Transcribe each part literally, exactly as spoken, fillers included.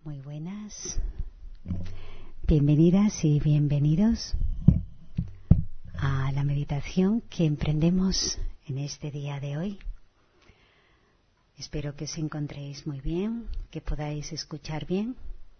Muy buenas, bienvenidas y bienvenidos a la meditación que emprendemos en este día de hoy. Espero que os encontréis muy bien, que podáis escuchar bien.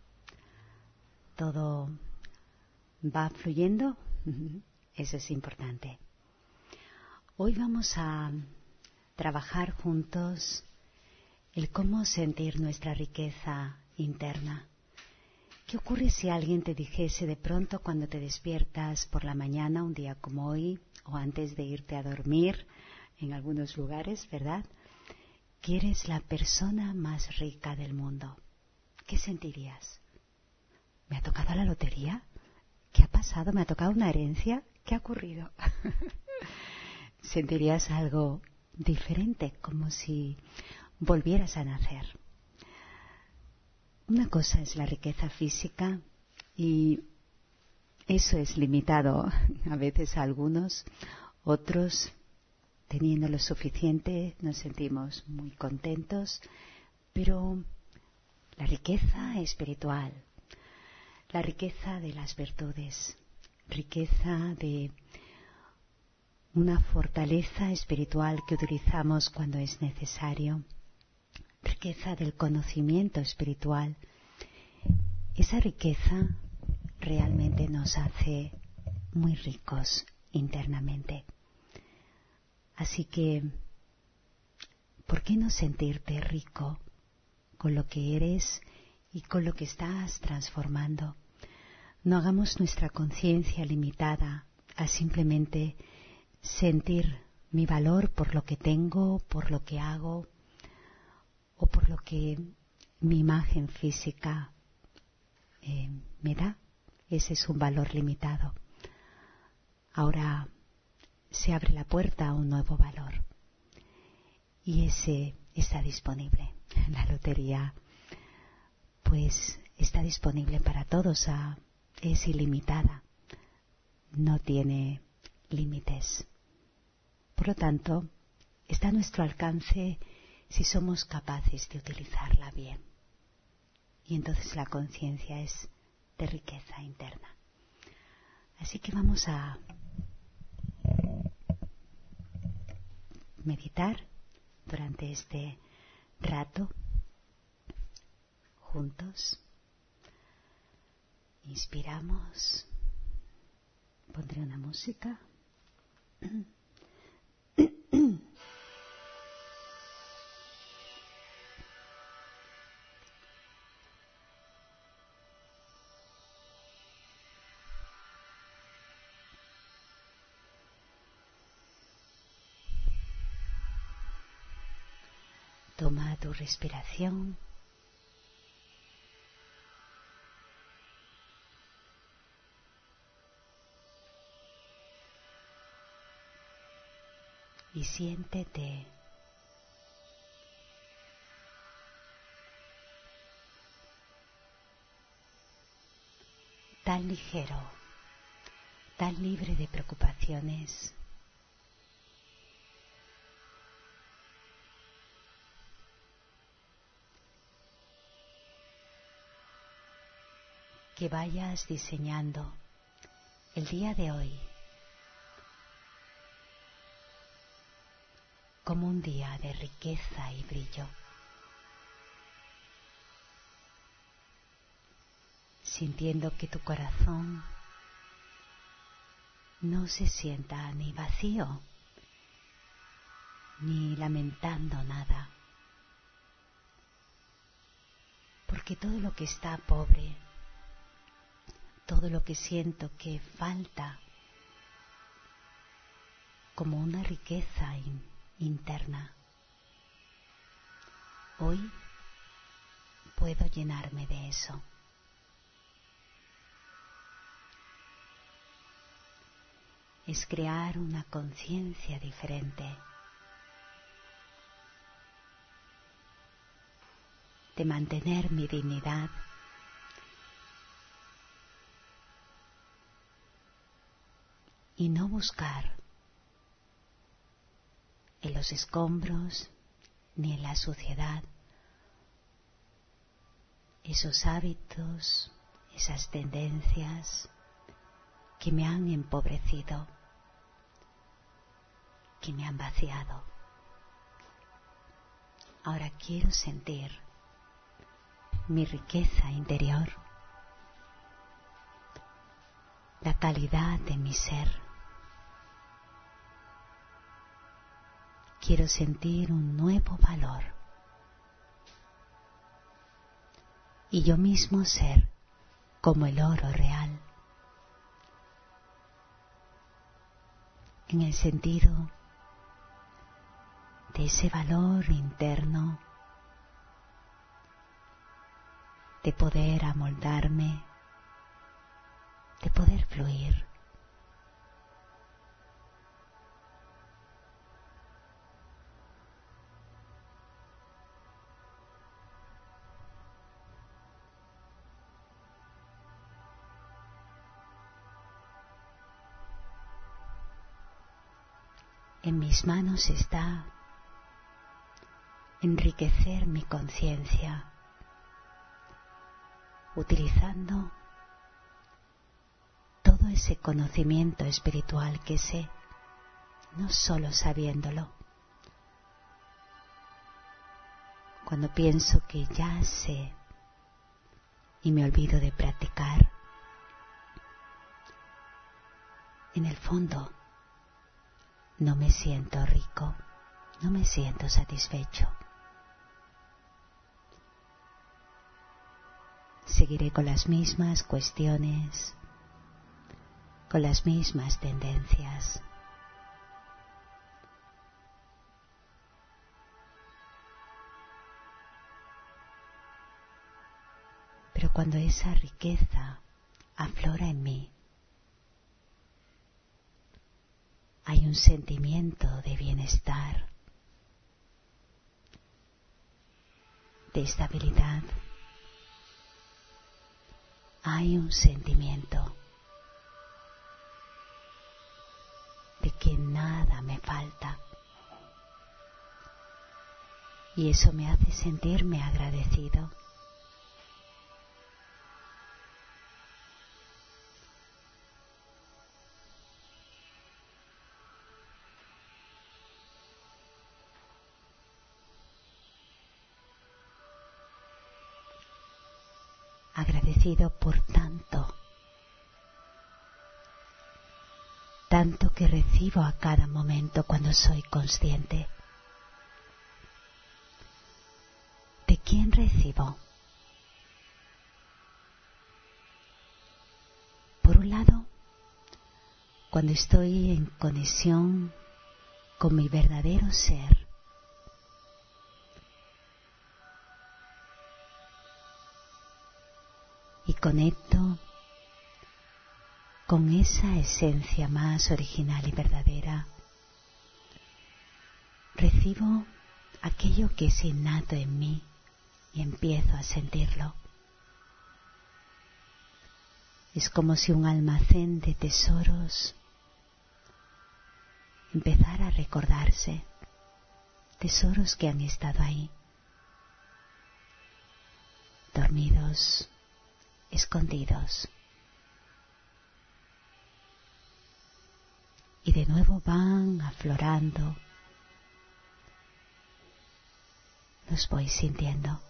Todo va fluyendo, eso es importante. Hoy vamos a trabajar juntos el cómo sentir nuestra riqueza interna. ¿Qué ocurre si alguien te dijese de pronto cuando te despiertas por la mañana, un día como hoy, o antes de irte a dormir, en algunos lugares, ¿verdad?, que eres la persona más rica del mundo? ¿Qué sentirías? ¿Me ha tocado la lotería? ¿Qué ha pasado? ¿Me ha tocado una herencia? ¿Qué ha ocurrido? Sentirías algo diferente, como si volvieras a nacer. Una cosa es la riqueza física y eso es limitado a veces a algunos. Otros, teniendo lo suficiente, nos sentimos muy contentos. Pero la riqueza espiritual, la riqueza de las virtudes, riqueza de una fortaleza espiritual que utilizamos cuando es necesario, riqueza del conocimiento espiritual. Esa riqueza realmente nos hace muy ricos internamente. Así que, ¿por qué no sentirte rico con lo que eres y con lo que estás transformando? No hagamos nuestra conciencia limitada a simplemente sentir mi valor por lo que tengo, por lo que hago, o por lo que mi imagen física eh, me da. Ese es un valor limitado. Ahora se abre la puerta a un nuevo valor y ese está disponible. La lotería pues está disponible para todos, a, es ilimitada, no tiene límites. Por lo tanto, está a nuestro alcance si somos capaces de utilizarla bien. Y entonces la conciencia es de riqueza interna. Así que vamos a meditar durante este rato juntos. Inspiramos. Pondré una música. Toma tu respiración. Y siéntete tan ligero, tan libre de preocupaciones. Que vayas diseñando el día de hoy como un día de riqueza y brillo, sintiendo que tu corazón no se sienta ni vacío, ni lamentando nada, porque todo lo que está pobre, todo lo que siento que falta, como una riqueza in- interna, hoy puedo llenarme de eso. Es crear una conciencia diferente, de mantener mi dignidad, y no buscar en los escombros ni en la suciedad esos hábitos, esas tendencias que me han empobrecido, que me han vaciado. Ahora quiero sentir mi riqueza interior, la calidad de mi ser. Quiero sentir un nuevo valor y yo mismo ser como el oro real, en el sentido de ese valor interno de poder amoldarme, de poder fluir. En mis manos está enriquecer mi conciencia, utilizando todo ese conocimiento espiritual que sé, no solo sabiéndolo. Cuando pienso que ya sé y me olvido de practicar, en el fondo no me siento rico, no me siento satisfecho. Seguiré con las mismas cuestiones, con las mismas tendencias. Pero cuando esa riqueza aflora en mí, hay un sentimiento de bienestar, de estabilidad. Hay un sentimiento de que nada me falta. Y eso me hace sentirme agradecido. Agradecido por tanto, tanto que recibo a cada momento cuando soy consciente. ¿De quién recibo? Por un lado, cuando estoy en conexión con mi verdadero ser, y conecto con esa esencia más original y verdadera, recibo aquello que es innato en mí y empiezo a sentirlo. Es como si un almacén de tesoros empezara a recordarse, tesoros que han estado ahí, dormidos, escondidos. Y de nuevo van aflorando, los voy sintiendo.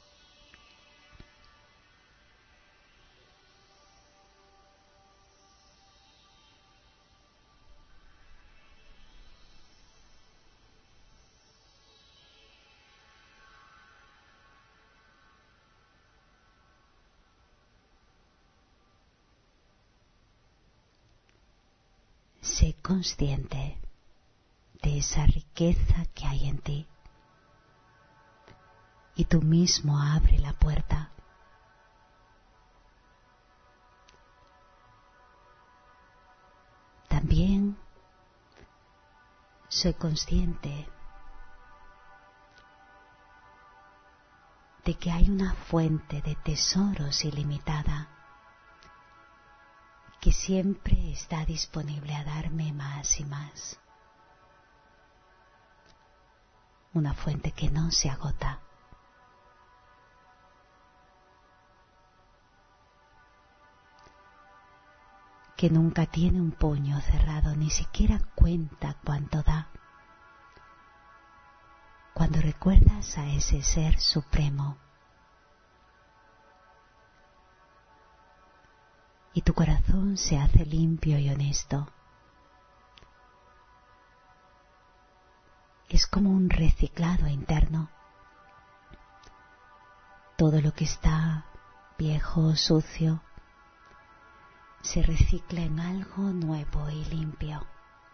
Sé consciente de esa riqueza que hay en ti y tú mismo abre la puerta. También soy consciente de que hay una fuente de tesoros ilimitada que siempre está disponible a darme más y más. Una fuente que no se agota. que nunca tiene un puño cerrado, ni siquiera cuenta cuánto da. Cuando recuerdas a ese ser supremo y tu corazón se hace limpio y honesto, es como un reciclado interno. Todo lo que está viejo, sucio, se recicla en algo nuevo y limpio.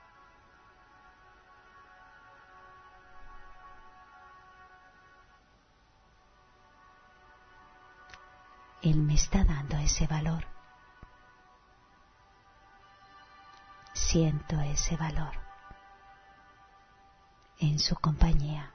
Él me está dando ese valor. Siento ese valor en su compañía.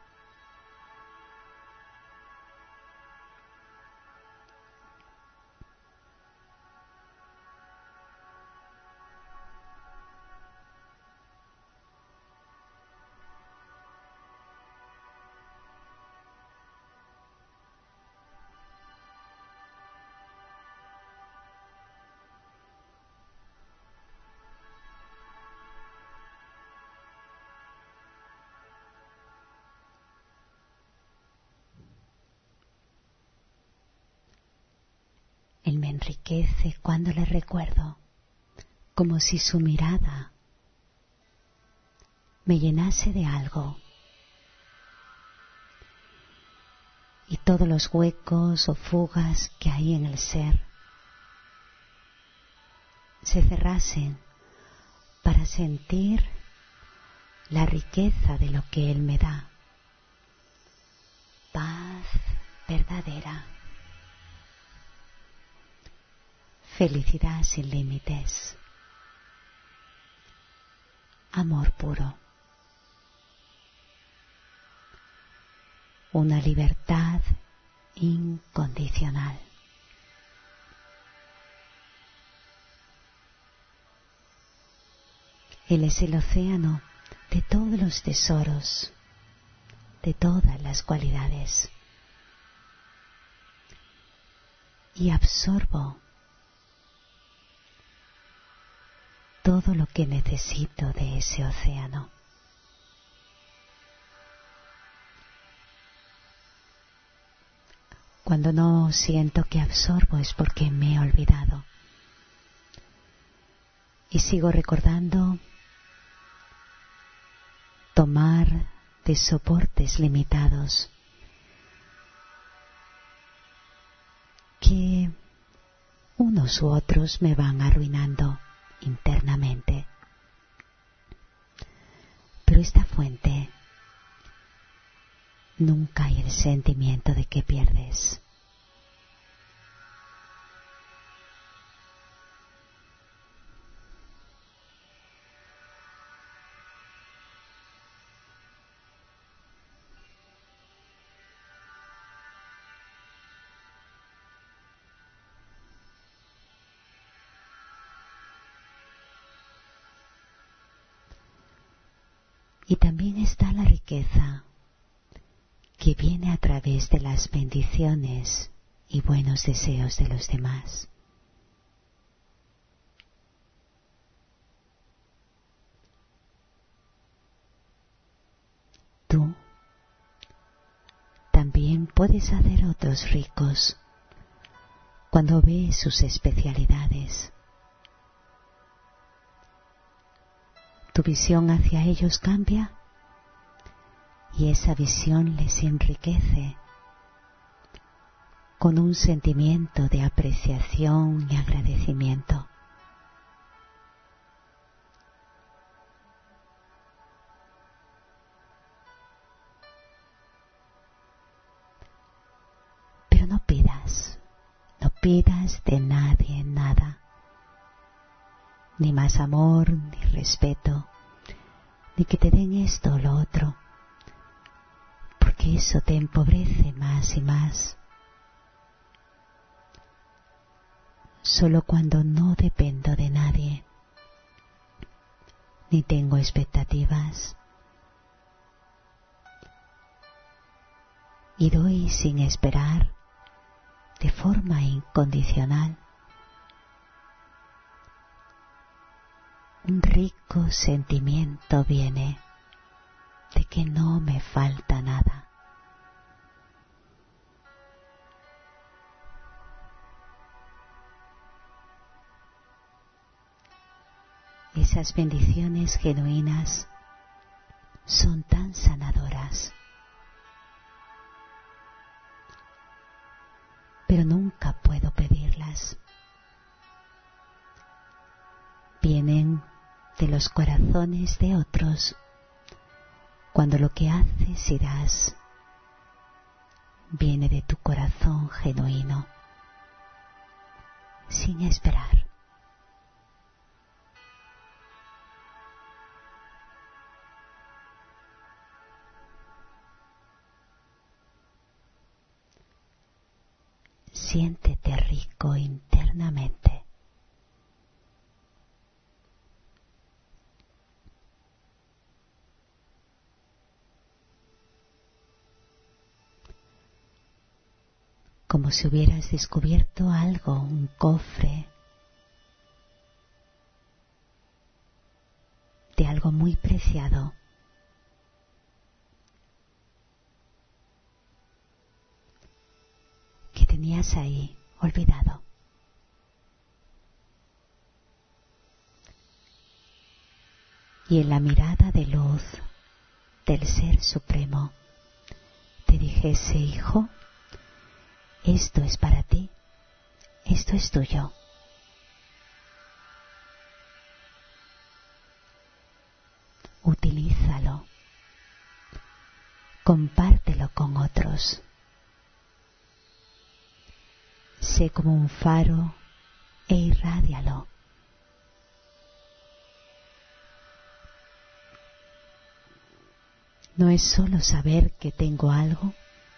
Él me enriquece cuando le recuerdo, como si su mirada me llenase de algo y todos los huecos o fugas que hay en el ser se cerrasen para sentir la riqueza de lo que Él me da. Paz verdadera. Felicidad sin límites, amor puro, una libertad incondicional. Él es el océano de todos los tesoros, de todas las cualidades, y absorbo todo lo que necesito de ese océano. Cuando no siento que absorbo es porque me he olvidado y sigo recordando tomar de soportes limitados que unos u otros me van arruinando internamente. Pero esta fuente, nunca hay el sentimiento de que pierdes. Y también está la riqueza que viene a través de las bendiciones y buenos deseos de los demás. Tú también puedes hacer otros ricos cuando ves sus especialidades. Tu visión hacia ellos cambia y esa visión les enriquece con un sentimiento de apreciación y agradecimiento. Pero no pidas, no pidas de nadie nada. Ni más amor, ni respeto, ni que te den esto o lo otro, porque eso te empobrece más y más. Solo cuando no dependo de nadie, ni tengo expectativas, y doy sin esperar, de forma incondicional, un rico sentimiento viene de que no me falta nada. Esas bendiciones genuinas son tan sanadoras, pero nunca puedo pedirlas. Vienen de los corazones de otros cuando lo que haces y das viene de tu corazón genuino, sin esperar. Siéntete rico internamente. Como si hubieras descubierto algo, un cofre de algo muy preciado. Que tenías ahí olvidado. Y en la mirada de luz del Ser Supremo te dijese: hijo, esto es para ti, esto es tuyo. Utilízalo, compártelo con otros. Sé como un faro e irrádialo. No es solo saber que tengo algo,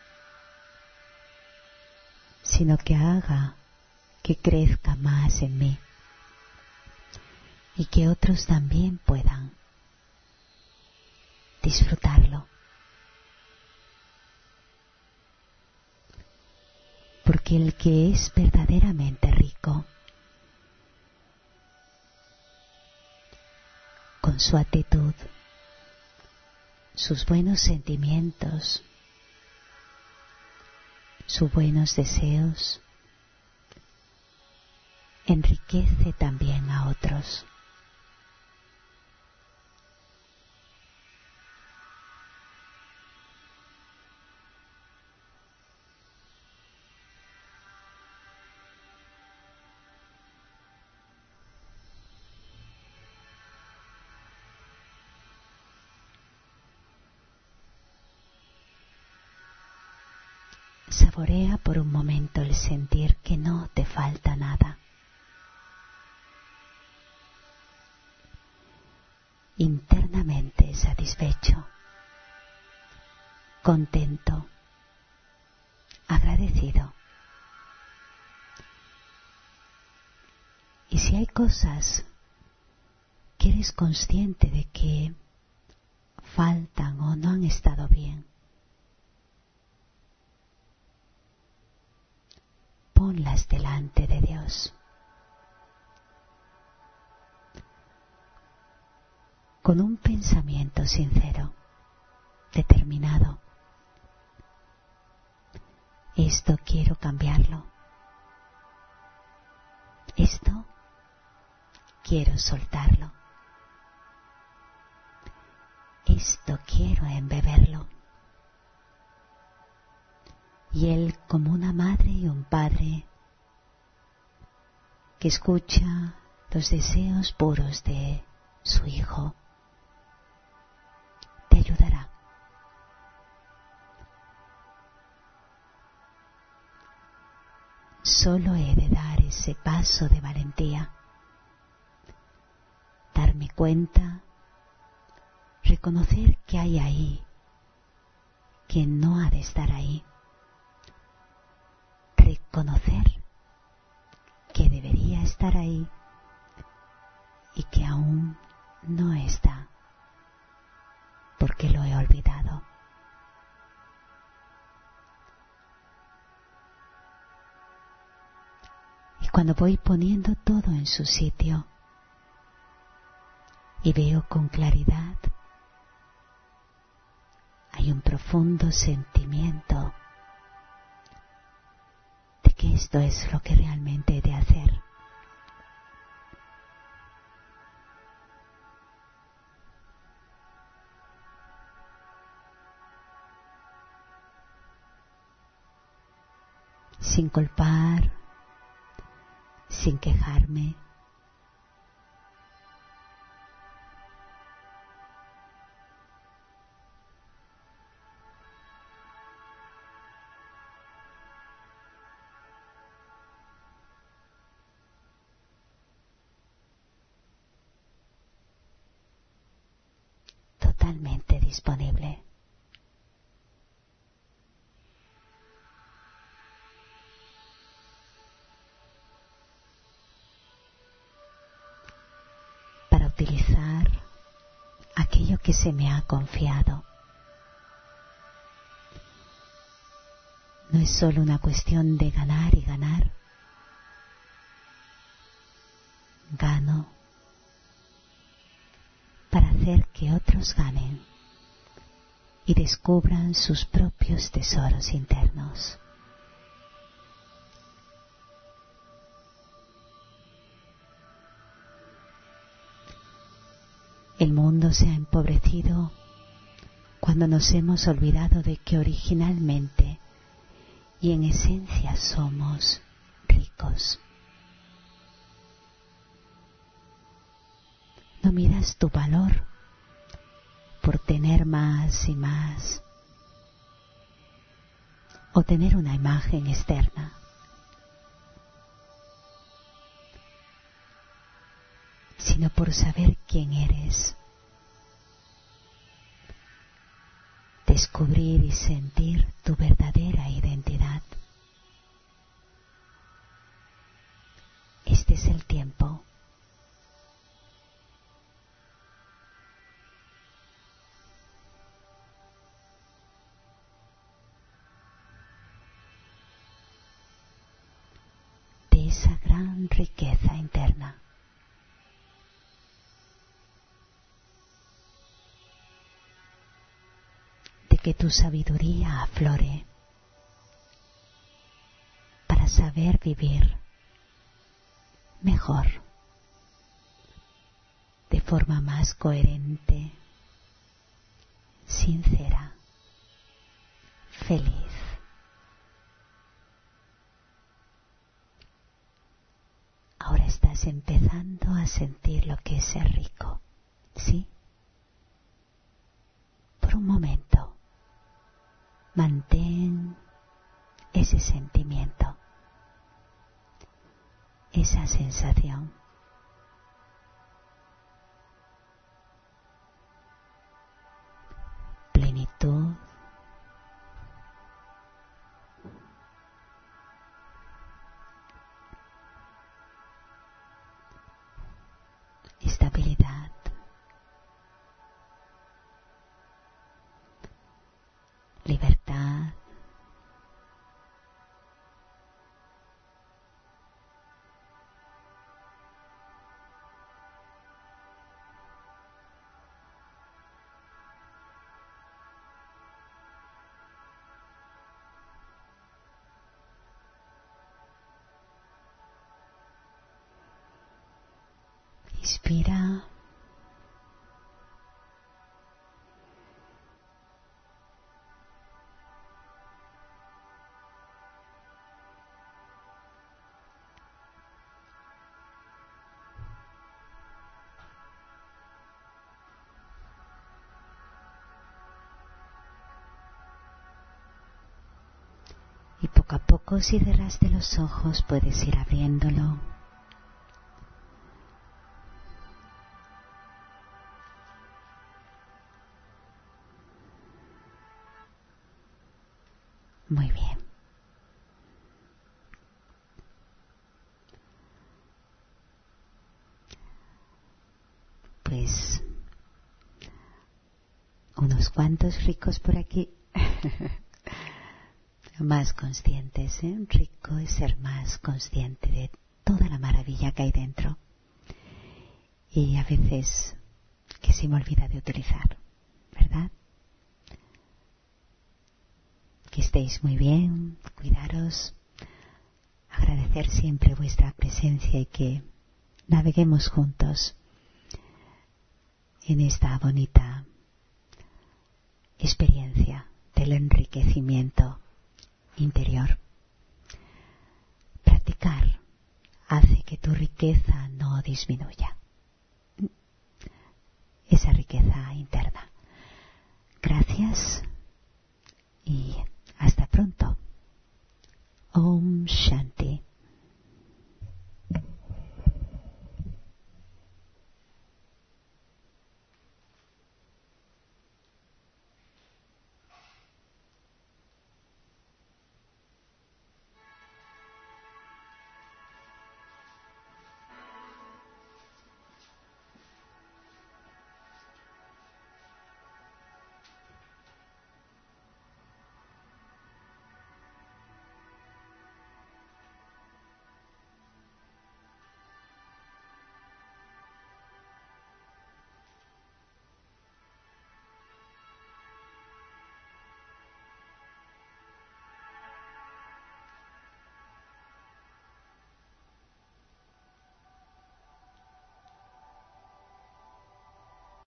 sino que haga que crezca más en mí y que otros también puedan disfrutarlo. Porque el que es verdaderamente rico, con su actitud, sus buenos sentimientos, sus buenos deseos, enriquece también a otros. Saborea por un momento el sentir que no te falta nada. Internamente satisfecho, contento, agradecido. Y si hay cosas que eres consciente de que faltan o no han estado bien, ponlas delante de Dios. Con un pensamiento sincero, determinado. Esto quiero cambiarlo. Esto quiero soltarlo. Esto quiero embeberlo. Y Él, como una madre y un padre que escucha los deseos puros de su hijo, te ayudará. Solo he de dar ese paso de valentía, darme cuenta, reconocer que hay ahí quien no ha de estar ahí, reconocer que debería estar ahí y que aún no está, porque lo he olvidado. Y cuando voy poniendo todo en su sitio, y veo con claridad. Hay un profundo sentimiento de que esto es lo que realmente he de hacer. Sin culpar, sin quejarme. Totalmente disponible. Para utilizar aquello que se me ha confiado. No es solo una cuestión de ganar y ganar. Gano para hacer que otros ganen y descubran sus propios tesoros internos. El mundo se ha empobrecido cuando nos hemos olvidado de que originalmente y en esencia somos ricos. No midas tu valor por tener más y más o tener una imagen externa. Sino por saber quién eres, descubrir y sentir tu verdadera identidad. Este es el tiempo. De esa gran riqueza interna. Que tu sabiduría aflore para saber vivir mejor, de forma más coherente, sincera, feliz. Ahora estás empezando a sentir lo que es ser rico, ¿sí? Por un momento. Mantén ese sentimiento, esa sensación. Plenitud, estabilidad, libertad, inspira. Y poco a poco, si cerraste los ojos, puedes ir abriéndolo. Muy bien. Pues unos cuantos ricos por aquí. Más conscientes, ¿eh? Rico es ser más consciente de toda la maravilla que hay dentro. Y a veces que se me olvida de utilizar, ¿verdad? Que estéis muy bien, cuidaros, agradecer siempre vuestra presencia y que naveguemos juntos en esta bonita experiencia del enriquecimiento interior. Practicar hace que tu riqueza no disminuya, esa riqueza interna. Gracias y hasta pronto. Om Shanti.